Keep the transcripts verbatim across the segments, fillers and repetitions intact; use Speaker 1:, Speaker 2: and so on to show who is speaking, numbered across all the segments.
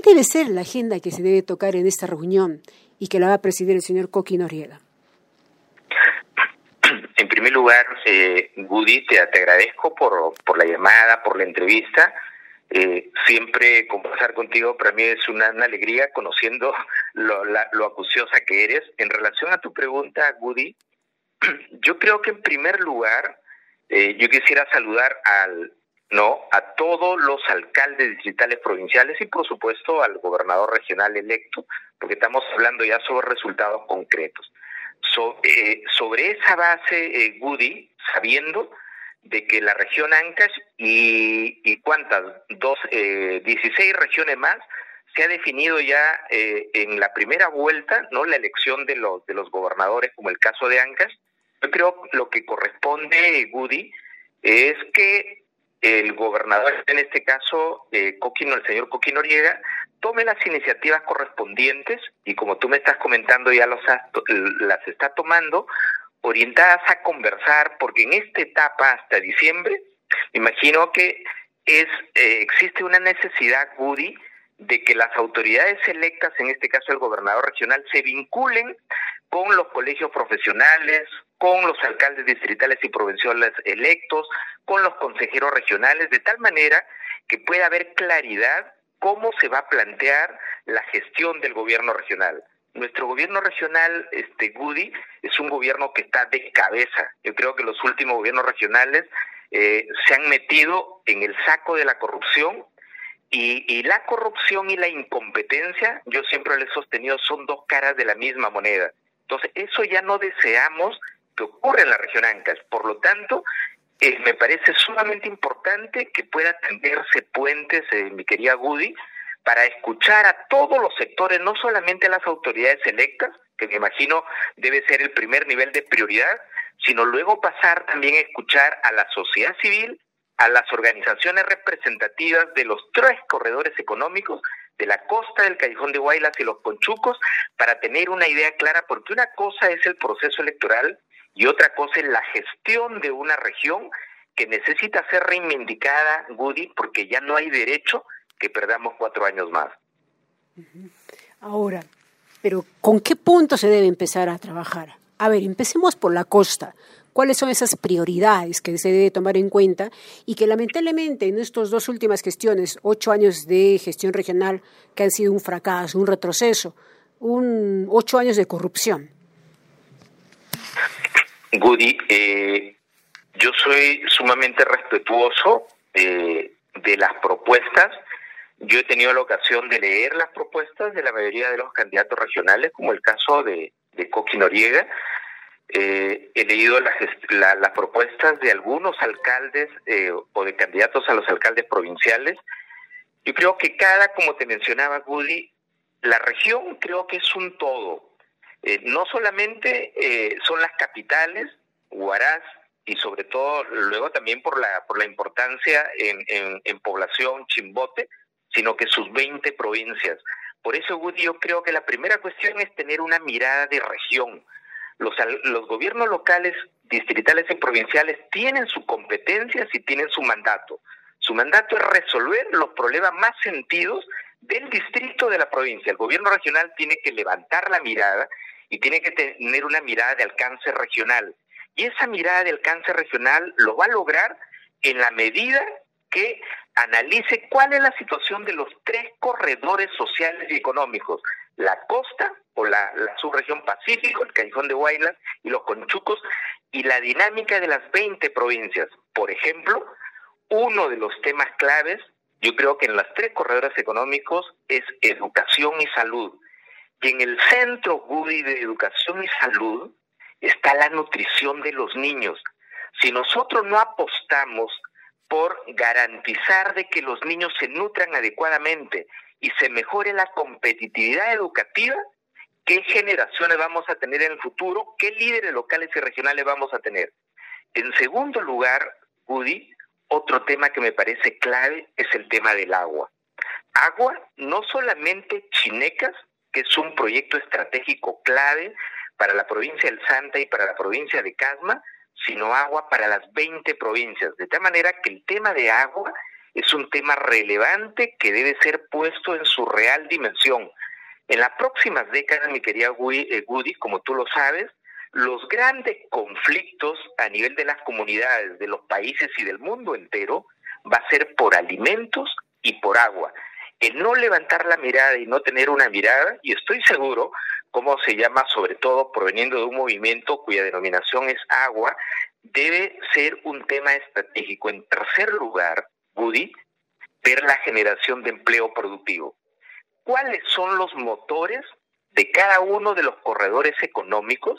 Speaker 1: debe ser la agenda que se debe tocar en esta reunión y que la va a presidir el señor Coqui Noriega?
Speaker 2: En primer lugar, eh, Woody, te, te agradezco por, por la llamada, por la entrevista. Eh, siempre conversar contigo para mí es una, una alegría, conociendo lo, la, lo acuciosa que eres. En relación a tu pregunta, Woody, yo creo que en primer lugar, eh, yo quisiera saludar al no a todos los alcaldes distritales provinciales y por supuesto al gobernador regional electo, porque estamos hablando ya sobre resultados concretos. So, eh, sobre esa base, eh, Woody, sabiendo de que la región Ancash y, y cuántas, dos, eh, dieciséis regiones más, se ha definido ya eh, en la primera vuelta, no, la elección de los de los gobernadores, como el caso de Ancash. Yo creo que lo que corresponde, Woody, es que el gobernador, en este caso, eh, Coquino, el señor Coqui Noriega, tome las iniciativas correspondientes y, como tú me estás comentando, ya los has, las está tomando, orientadas a conversar, porque en esta etapa hasta diciembre, me imagino que es eh, existe una necesidad, Woody, de que las autoridades electas, en este caso el gobernador regional, se vinculen con los colegios profesionales, con los alcaldes distritales y provinciales electos, con los consejeros regionales, de tal manera que pueda haber claridad cómo se va a plantear la gestión del gobierno regional. Nuestro gobierno regional, este Woody, es un gobierno que está de cabeza. Yo creo que los últimos gobiernos regionales eh, se han metido en el saco de la corrupción, y, y la corrupción y la incompetencia, yo siempre lo he sostenido, son dos caras de la misma moneda. Entonces, eso ya no deseamos que ocurra en la región Ancash. Por lo tanto, eh, me parece sumamente importante que pueda tenderse puentes, eh, mi querida Woody, para escuchar a todos los sectores, no solamente a las autoridades electas, que me imagino debe ser el primer nivel de prioridad, sino luego pasar también a escuchar a la sociedad civil, a las organizaciones representativas de los tres corredores económicos, de la costa, del Callejón de Huaylas y los Conchucos, para tener una idea clara, porque una cosa es el proceso electoral y otra cosa es la gestión de una región que necesita ser reivindicada, Woody, porque ya no hay derecho que perdamos cuatro años más.
Speaker 1: Ahora, pero ¿con qué punto se debe empezar a trabajar? A ver, empecemos por la costa. ¿Cuáles son esas prioridades que se debe tomar en cuenta y que lamentablemente en estas dos últimas gestiones, ocho años de gestión regional que han sido un fracaso, un retroceso, un ocho años de corrupción?
Speaker 2: Woody, eh, yo soy sumamente respetuoso eh, de las propuestas. Yo he tenido la ocasión de leer las propuestas de la mayoría de los candidatos regionales, como el caso de, de Coqui Noriega. Eh, he leído las la, las propuestas de algunos alcaldes eh, o de candidatos a los alcaldes provinciales. Yo creo que cada, como te mencionaba, Woody, la región creo que es un todo. Eh, no solamente eh, son las capitales, Huaraz, y sobre todo luego también por la por la importancia en, en, en población, Chimbote, sino que sus veinte provincias. Por eso, Woody, yo creo que la primera cuestión es tener una mirada de región. Los, los gobiernos locales, distritales y provinciales tienen sus competencias y tienen su mandato. Su mandato es resolver los problemas más sentidos del distrito de la provincia. El gobierno regional tiene que levantar la mirada y tiene que tener una mirada de alcance regional. Y esa mirada de alcance regional lo va a lograr en la medida que analice cuál es la situación de los tres corredores sociales y económicos: la costa o la, la subregión Pacífico, el Callejón de Huaylas y los Conchucos, y la dinámica de las veinte provincias. Por ejemplo, uno de los temas claves, yo creo que en los tres corredores económicos, es educación y salud. Y en el centro, Woody, de educación y salud está la nutrición de los niños. Si nosotros no apostamos por garantizar de que los niños se nutran adecuadamente y se mejore la competitividad educativa, ¿qué generaciones vamos a tener en el futuro? ¿Qué líderes locales y regionales vamos a tener? En segundo lugar, Woody, otro tema que me parece clave es el tema del agua. Agua, no solamente Chinecas, que es un proyecto estratégico clave para la provincia del Santa y para la provincia de Casma, sino agua para las veinte provincias. De tal manera que el tema de agua es un tema relevante que debe ser puesto en su real dimensión. En las próximas décadas, mi querida Woody, como tú lo sabes, los grandes conflictos a nivel de las comunidades, de los países y del mundo entero, va a ser por alimentos y por agua. El no levantar la mirada y no tener una mirada, y estoy seguro, como se llama, sobre todo proveniendo de un movimiento cuya denominación es agua, debe ser un tema estratégico. En tercer lugar, Woody, ver la generación de empleo productivo. ¿Cuáles son los motores de cada uno de los corredores económicos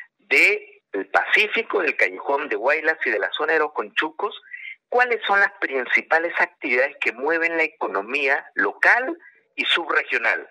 Speaker 2: del Pacífico, del Callejón de Huaylas y de la zona de los Conchucos? ¿Cuáles son las principales actividades que mueven la economía local y subregional?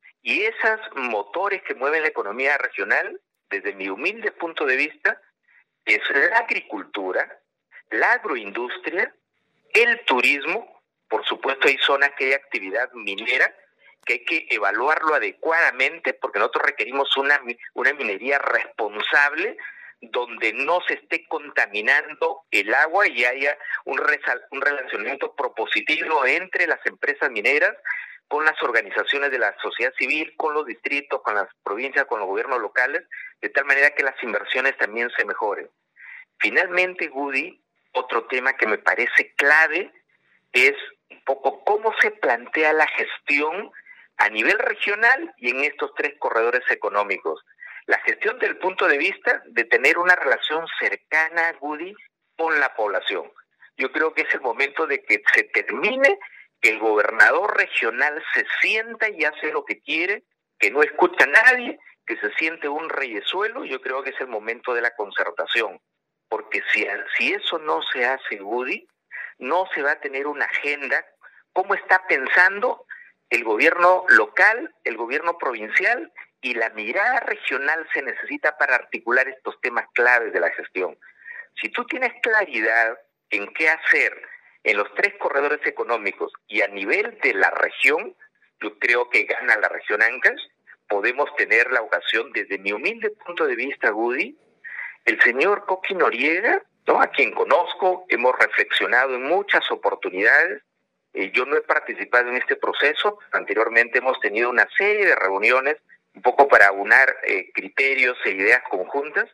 Speaker 2: Y esos motores que mueven la economía regional, desde mi humilde punto de vista, es la agricultura, la agroindustria, el turismo. Por supuesto hay zonas que hay actividad minera, que hay que evaluarlo adecuadamente, porque nosotros requerimos una, una minería responsable, donde no se esté contaminando el agua y haya un, resal, un relacionamiento propositivo entre las empresas mineras, con las organizaciones de la sociedad civil, con los distritos, con las provincias, con los gobiernos locales, de tal manera que las inversiones también se mejoren. Finalmente, Woody, otro tema que me parece clave es un poco cómo se plantea la gestión a nivel regional y en estos tres corredores económicos. La gestión desde el punto de vista de tener una relación cercana, Woody, con la población. Yo creo que es el momento de que se termine, que el gobernador regional se sienta y hace lo que quiere, que no escucha a nadie, que se siente un reyesuelo. Yo creo que es el momento de la concertación, porque si, si eso no se hace, Woody, no se va a tener una agenda. ¿Cómo está pensando el gobierno local, el gobierno provincial? Y la mirada regional se necesita para articular estos temas claves de la gestión. Si tú tienes claridad en qué hacer en los tres corredores económicos y a nivel de la región, yo creo que gana la región Ancash. Podemos tener la ocasión, desde mi humilde punto de vista, Woody, el señor Coqui Noriega, ¿no?, a quien conozco, hemos reflexionado en muchas oportunidades. Eh, yo no he participado en este proceso. Anteriormente hemos tenido una serie de reuniones un poco para aunar eh, criterios e ideas conjuntas.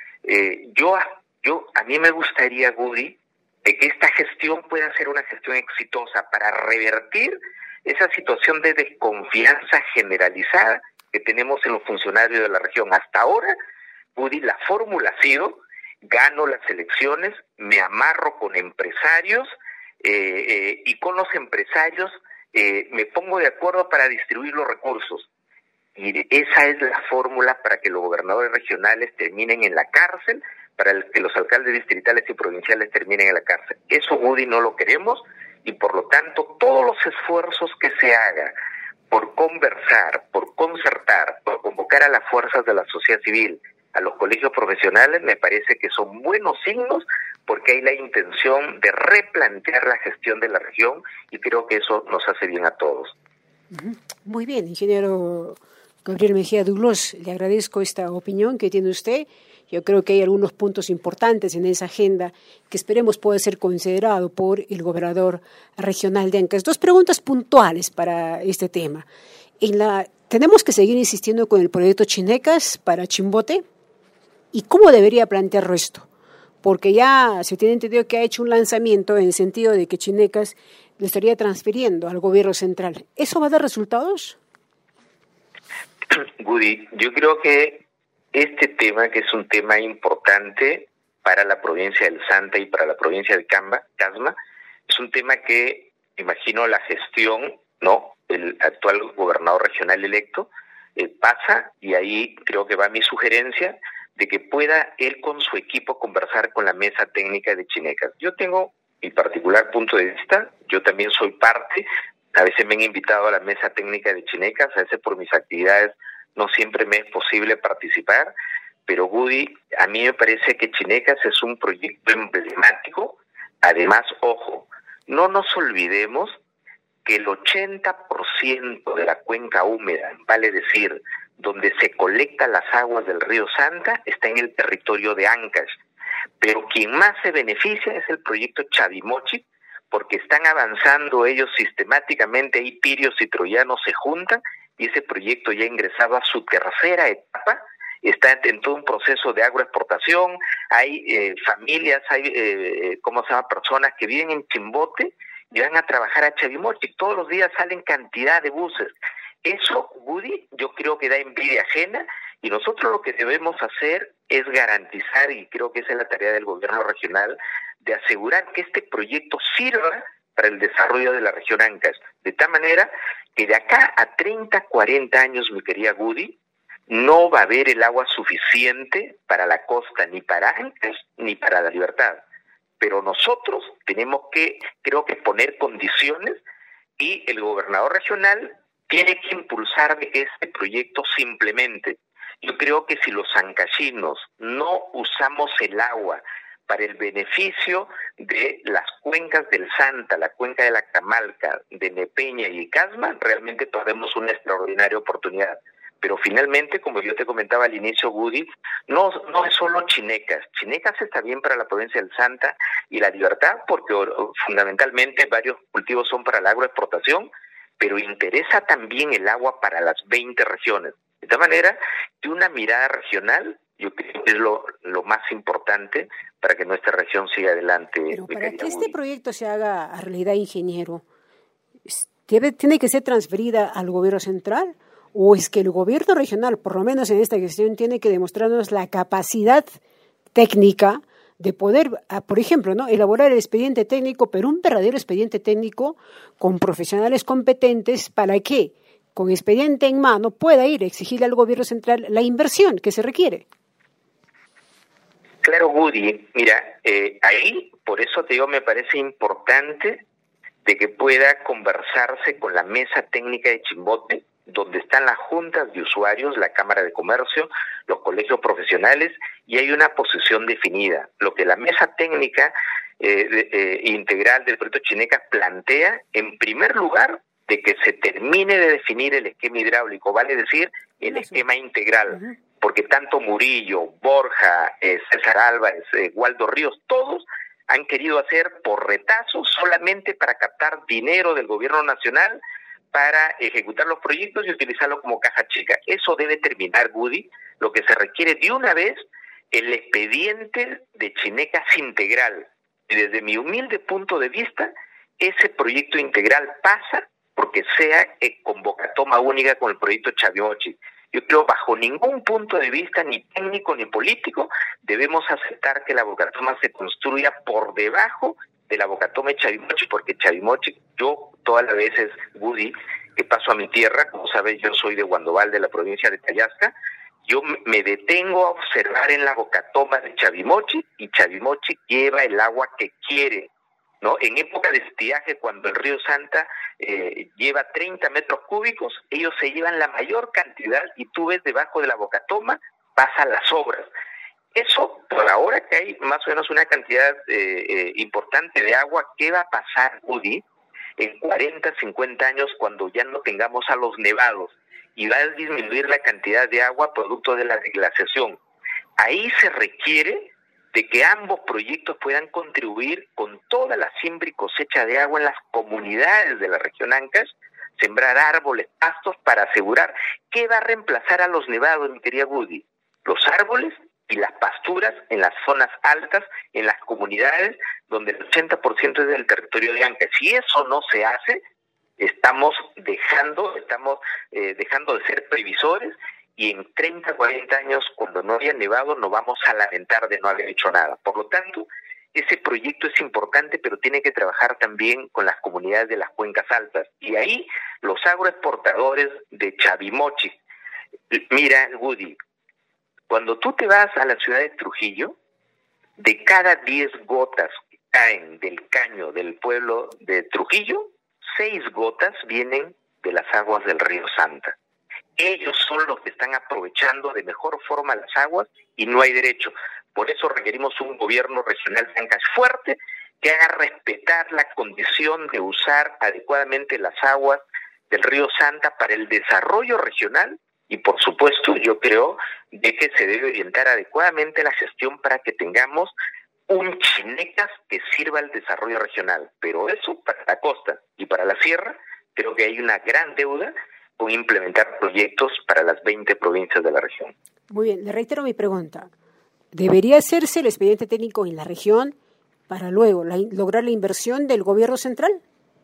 Speaker 2: Eh, yo, yo, a mí me gustaría, Woody, de que esta gestión pueda ser una gestión exitosa para revertir esa situación de desconfianza generalizada que tenemos en los funcionarios de la región. Hasta ahora, Woody, la fórmula ha sido: gano las elecciones, me amarro con empresarios eh, eh, y con los empresarios eh, me pongo de acuerdo para distribuir los recursos. Y esa es la fórmula para que los gobernadores regionales terminen en la cárcel, para que los alcaldes distritales y provinciales terminen en la cárcel. Eso, Woody, no lo queremos, y por lo tanto todos los esfuerzos que se hagan por conversar, por concertar, por convocar a las fuerzas de la sociedad civil, a los colegios profesionales, me parece que son buenos signos, porque hay la intención de replantear la gestión de la región, y creo que eso nos hace bien a todos.
Speaker 1: Muy bien, ingeniero Gabriel Mejía Douglas, le agradezco esta opinión que tiene usted. Yo creo que hay algunos puntos importantes en esa agenda que esperemos pueda ser considerado por el gobernador regional de Ancash. Dos preguntas puntuales para este tema. En la, ¿tenemos que seguir insistiendo con el proyecto Chinecas para Chimbote? ¿Y cómo debería plantearlo esto? Porque ya se tiene entendido que ha hecho un lanzamiento en el sentido de que Chinecas lo estaría transfiriendo al gobierno central. ¿Eso va a dar resultados?
Speaker 2: Woody, yo creo que este tema, que es un tema importante para la provincia del Santa y para la provincia de Camba, Casma, es un tema que, imagino, la gestión, ¿no?, el actual gobernador regional electo, eh, pasa, y ahí creo que va mi sugerencia, de que pueda él con su equipo conversar con la mesa técnica de Chinecas. Yo tengo mi particular punto de vista, yo también soy parte, a veces me han invitado a la mesa técnica de Chinecas, a veces por mis actividades no siempre me es posible participar, pero Woody, a mí me parece que Chinecas es un proyecto emblemático. Además, ojo, no nos olvidemos que el ochenta por ciento de la cuenca húmeda, vale decir, donde se colectan las aguas del río Santa, está en el territorio de Ancash. Pero quien más se beneficia es el proyecto Chavimochic, porque están avanzando ellos sistemáticamente, ahí tirios y troyanos se juntan, y ese proyecto ya ha ingresado a su tercera etapa, está en todo un proceso de agroexportación, hay eh, familias, hay, eh, ¿cómo se llama?, personas que viven en Chimbote y van a trabajar a Chavimochic, todos los días salen cantidad de buses. Eso, Woody, yo creo que da envidia ajena, y nosotros lo que debemos hacer es garantizar, y creo que esa es la tarea del gobierno regional, de asegurar que este proyecto sirva para el desarrollo de la región Ancash, de tal manera que de acá a treinta, cuarenta años, mi querida Woody, no va a haber el agua suficiente para la costa, ni para Ancash, ni para La Libertad. Pero nosotros tenemos que, creo que, poner condiciones, y el gobernador regional tiene que impulsar de que este proyecto se implemente. Yo creo que si los ancachinos no usamos el agua para el beneficio de las cuencas del Santa, la cuenca de la Camalca, de Nepeña y Casma, realmente tendremos una extraordinaria oportunidad. Pero finalmente, como yo te comentaba al inicio, Woody, no, no es solo Chinecas. Chinecas está bien para la provincia del Santa y La Libertad, porque fundamentalmente varios cultivos son para la agroexportación, pero interesa también el agua para las veinte regiones. De tal manera que una mirada regional, yo creo que es lo, lo más importante para que nuestra región siga adelante.
Speaker 1: Pero para que este proyecto se haga a realidad, ingeniero, ¿debe, ¿tiene que ser transferida al gobierno central? ¿O es que el gobierno regional, por lo menos en esta gestión, tiene que demostrarnos la capacidad técnica de poder, por ejemplo, ¿no?, elaborar el expediente técnico, pero un verdadero expediente técnico con profesionales competentes para que, con expediente en mano, pueda ir a exigirle al gobierno central la inversión que se requiere?
Speaker 2: Claro, Woody, mira, eh, ahí, por eso te digo, me parece importante de que pueda conversarse con la mesa técnica de Chimbote, donde están las juntas de usuarios, la Cámara de Comercio, los colegios profesionales, y hay una posición definida. Lo que la mesa técnica eh, de, eh, integral del proyecto Chinecas plantea, en primer lugar, de que se termine de definir el esquema hidráulico, vale decir, el esquema integral, uh-huh. porque tanto Murillo, Borja, eh, César Álvarez, eh, Waldo Ríos, todos han querido hacer por retazo solamente para captar dinero del gobierno nacional, para ejecutar los proyectos y utilizarlo como caja chica. Eso debe terminar, Woody. Lo que se requiere de una vez, el expediente de Chinecas integral. Y desde mi humilde punto de vista, ese proyecto integral pasa porque sea eh, convocatoma única con el proyecto Chavimochic. Yo creo, bajo ningún punto de vista, ni técnico ni político, debemos aceptar que la Bocatoma se construya por debajo de la Bocatoma de Chavimochic, porque Chavimochic, yo todas las veces, Woody, que paso a mi tierra, como sabes, yo soy de Guandoval, de la provincia de Tayasca, yo me detengo a observar en la Bocatoma de Chavimochic, y Chavimochic lleva el agua que quiere, ¿no? En época de estiaje, cuando el río Santa eh, lleva treinta metros cúbicos, ellos se llevan la mayor cantidad, y tú ves debajo de la Bocatoma, pasan las obras. Eso, por ahora que hay más o menos una cantidad eh, eh, importante de agua, ¿qué va a pasar, Woody, en cuarenta, cincuenta años, cuando ya no tengamos a los nevados? Y va a disminuir la cantidad de agua producto de la deglaciación. Ahí se requiere de que ambos proyectos puedan contribuir con toda la siembra y cosecha de agua en las comunidades de la región Ancash, sembrar árboles, pastos, para asegurar que va a reemplazar a los nevados, mi querida Woody, los árboles y las pasturas en las zonas altas, en las comunidades donde el ochenta por ciento es del territorio de Ancash. Si eso no se hace, estamos dejando, estamos eh, dejando de ser previsores, y en treinta, cuarenta años, cuando no haya nevado, nos vamos a lamentar de no haber hecho nada. Por lo tanto, ese proyecto es importante, pero tiene que trabajar también con las comunidades de las cuencas altas. Y ahí, los agroexportadores de Chavimochic. Mira, Woody, cuando tú te vas a la ciudad de Trujillo, de cada diez gotas que caen del caño del pueblo de Trujillo, seis gotas vienen de las aguas del río Santa. Ellos son los que están aprovechando de mejor forma las aguas, y no hay derecho. Por eso requerimos un gobierno regional de Ancash fuerte, que haga respetar la condición de usar adecuadamente las aguas del río Santa para el desarrollo regional. Y por supuesto, yo creo de que se debe orientar adecuadamente la gestión para que tengamos un Chinecas que sirva al desarrollo regional, pero eso para la costa y para la sierra creo que hay una gran deuda con implementar proyectos para las veinte provincias de la región.
Speaker 1: Muy bien, le reitero mi pregunta. ¿Debería hacerse el expediente técnico en la región para luego la, lograr la inversión del gobierno central?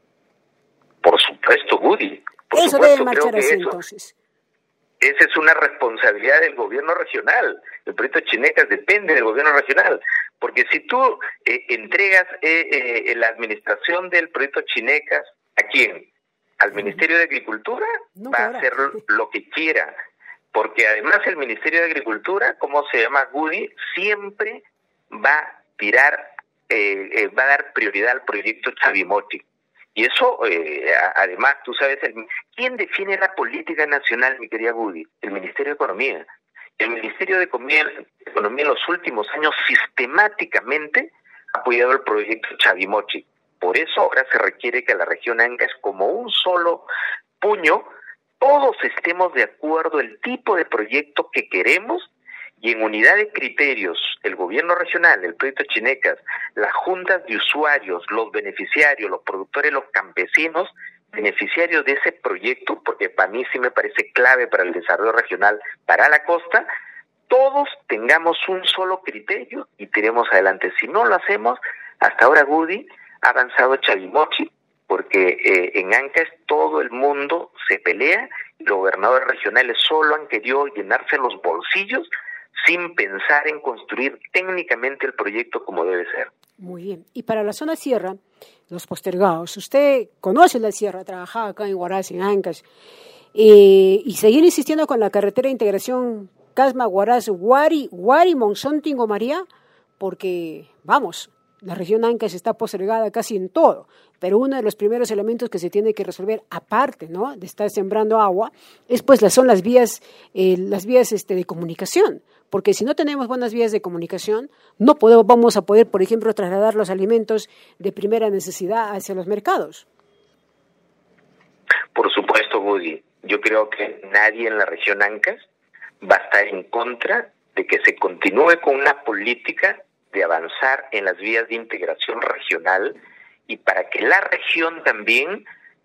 Speaker 2: Por supuesto, Woody. Por
Speaker 1: eso
Speaker 2: supuesto,
Speaker 1: debe marchar así,
Speaker 2: eso,
Speaker 1: entonces.
Speaker 2: Esa es una responsabilidad del gobierno regional. El proyecto Chinecas depende del gobierno regional, porque si tú eh, entregas eh, eh, la administración del proyecto Chinecas, ¿a quién? Al Ministerio de Agricultura, no, va a hacer lo que quiera, porque además el Ministerio de Agricultura, como se llama, Woody, siempre va a tirar, eh, eh, va a dar prioridad al proyecto Chavimochi. Y eso, eh, además, tú sabes, el, ¿quién define la política nacional, mi querida Woody? El Ministerio de Economía. El Ministerio de Economía, Economía en los últimos años sistemáticamente ha apoyado el proyecto Chavimochi. Por eso ahora se requiere que la región Ancash, como un solo puño, todos estemos de acuerdo el tipo de proyecto que queremos y en unidad de criterios, el gobierno regional, el proyecto Chinecas, las juntas de usuarios, los beneficiarios, los productores, los campesinos, beneficiarios de ese proyecto, porque para mí sí me parece clave para el desarrollo regional, para la costa, todos tengamos un solo criterio y tiremos adelante. Si no lo hacemos, hasta ahora, Woody, ha avanzado Chavimochi, porque eh, en Ancash todo el mundo se pelea, y los gobernadores regionales solo han querido llenarse los bolsillos sin pensar en construir técnicamente el proyecto como debe ser.
Speaker 1: Muy bien. Y para la zona sierra, los postergados, usted conoce la sierra, trabajaba acá en Huaraz, en Ancash, eh, y seguir insistiendo con la carretera de integración Casma, Huaraz, Huari, Huari, Monzón, Tingo María, porque, vamos, la región Ancash está postergada casi en todo, pero uno de los primeros elementos que se tiene que resolver, aparte, ¿no?, de estar sembrando agua, es pues son las vías, eh, las vías este, de comunicación, porque si no tenemos buenas vías de comunicación, no podemos, vamos a poder, por ejemplo, trasladar los alimentos de primera necesidad hacia los mercados.
Speaker 2: Por supuesto, Woody. Yo creo que nadie en la región Ancash va a estar en contra de que se continúe con una política de avanzar en las vías de integración regional y para que la región también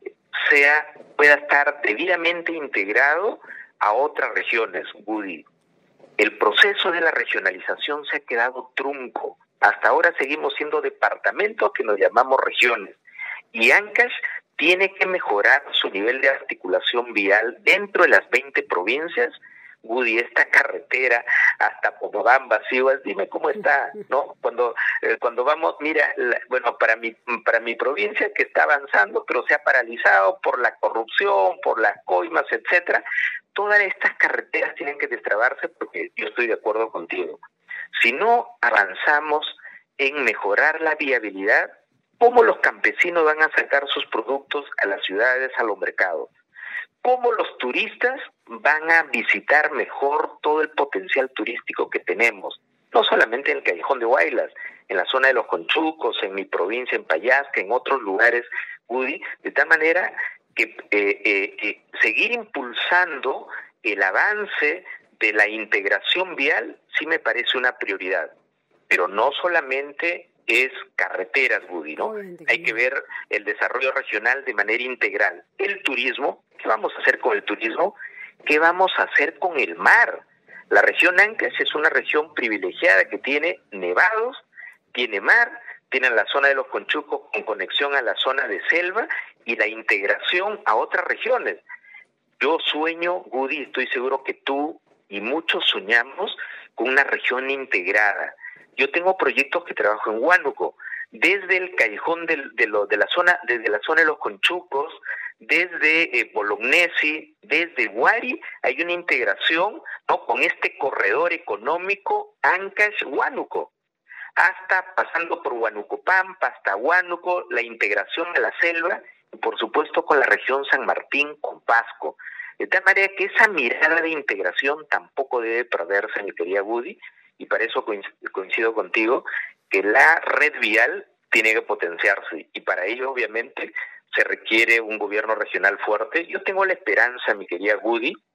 Speaker 2: sea pueda estar debidamente integrado a otras regiones, Woody. El proceso de la regionalización se ha quedado trunco. Hasta ahora seguimos siendo departamentos que nos llamamos regiones. Y Ancash tiene que mejorar su nivel de articulación vial dentro de las veinte provincias. Woody, esta carretera hasta Pomobamba, Sivas, dime cómo está, ¿no? Cuando eh, cuando vamos, mira, la, bueno, para mi para mi provincia que está avanzando, pero se ha paralizado por la corrupción, por las coimas, etcétera. Todas estas carreteras tienen que destrabarse porque yo estoy de acuerdo contigo. Si no avanzamos en mejorar la viabilidad, ¿cómo los campesinos van a sacar sus productos a las ciudades, a los mercados? ¿Cómo los turistas van a visitar mejor todo el potencial turístico que tenemos? No solamente en el Callejón de Huaylas, en la zona de los Conchucos, en mi provincia, en Payasca, en otros lugares, Woody, de tal manera que eh, eh, eh, seguir impulsando el avance de la integración vial sí me parece una prioridad, pero no solamente es carreteras, Woody, ¿no? Hay que ver el desarrollo regional de manera integral. El turismo, ¿qué vamos a hacer con el turismo? ¿Qué vamos a hacer con el mar? La región Ancash es una región privilegiada que tiene nevados, tiene mar, tiene la zona de los Conchucos con conexión a la zona de selva y la integración a otras regiones. Yo sueño, Woody, estoy seguro que tú y muchos soñamos con una región integrada. Yo tengo proyectos que trabajo en Huánuco, desde el callejón de, de, lo, de la zona, desde la zona de los Conchucos, desde eh, Bolognesi, desde Huari, hay una integración, ¿no?, con este corredor económico Ancash-Huánuco, hasta pasando por Huánuco-Pampa, hasta Huánuco, la integración a la selva, y por supuesto con la región San Martín, con Pasco. De tal manera que esa mirada de integración tampoco debe perderse, mi querida Woody, y para eso coincido contigo, que la red vial tiene que potenciarse, y para ello obviamente se requiere un gobierno regional fuerte. Yo tengo la esperanza, mi querida Woody,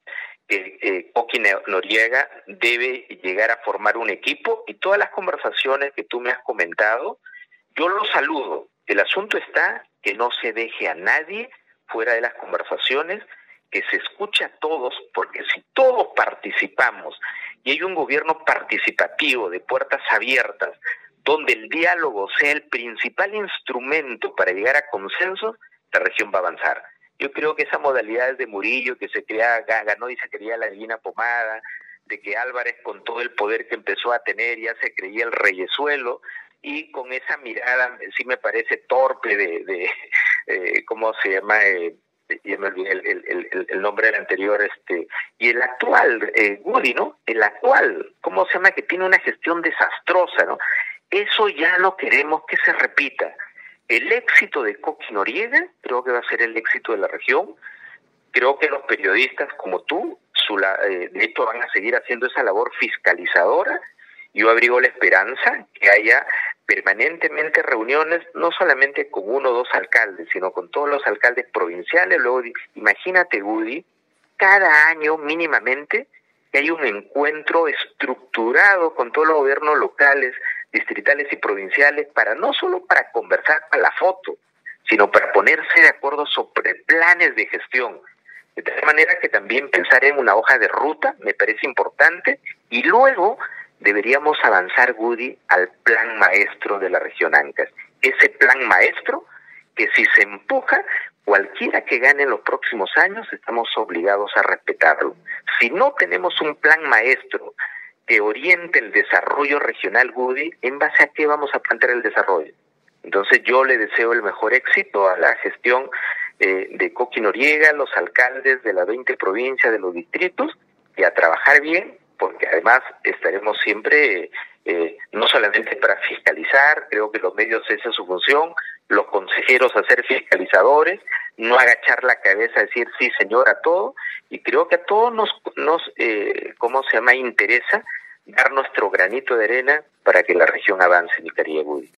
Speaker 2: que eh, Coqui Noriega debe llegar a formar un equipo, y todas las conversaciones que tú me has comentado, yo lo saludo. El asunto está que no se deje a nadie fuera de las conversaciones, que se escuche a todos, porque si todos participamos y hay un gobierno participativo de puertas abiertas, donde el diálogo sea el principal instrumento para llegar a consensos, la región va a avanzar. Yo creo que esa modalidad de Murillo, que se crea, ganó y se creía la gallina pomada, de que Álvarez, con todo el poder que empezó a tener, ya se creía el reyesuelo, y con esa mirada, sí me parece torpe de, de eh, ¿cómo se llama?, eh, ya me olvidé el, el, el, el nombre del anterior, este, y el actual, eh, Woody, ¿no? El actual, ¿cómo se llama?, que tiene una gestión desastrosa, ¿no? Eso ya no queremos que se repita. El éxito de Coqui Noriega creo que va a ser el éxito de la región. Creo que los periodistas como tú, su, eh, de hecho, van a seguir haciendo esa labor fiscalizadora. Yo abrigo la esperanza que haya permanentemente reuniones, no solamente con uno o dos alcaldes, sino con todos los alcaldes provinciales. Luego, imagínate, Woody, cada año mínimamente que hay un encuentro estructurado con todos los gobiernos locales, distritales y provinciales, para no solo para conversar para la foto, sino para ponerse de acuerdo sobre planes de gestión. De tal manera que también pensar en una hoja de ruta me parece importante, y luego deberíamos avanzar, Woody, al plan maestro de la región Ancash. Ese plan maestro que, si se empuja, cualquiera que gane en los próximos años, estamos obligados a respetarlo. Si no tenemos un plan maestro que oriente el desarrollo regional, Woody, ¿en base a qué vamos a plantear el desarrollo? Entonces yo le deseo el mejor éxito a la gestión eh, de Coqui Noriega, los alcaldes de las veinte provincias, de los distritos, y a trabajar bien, porque además estaremos siempre, eh, no solamente para fiscalizar, creo que los medios esa es su función, los consejeros a ser fiscalizadores, no agachar la cabeza, decir sí señor a todo, y creo que a todos nos, nos eh, ¿cómo se llama?, interesa dar nuestro granito de arena para que la región avance, mi querida Woody.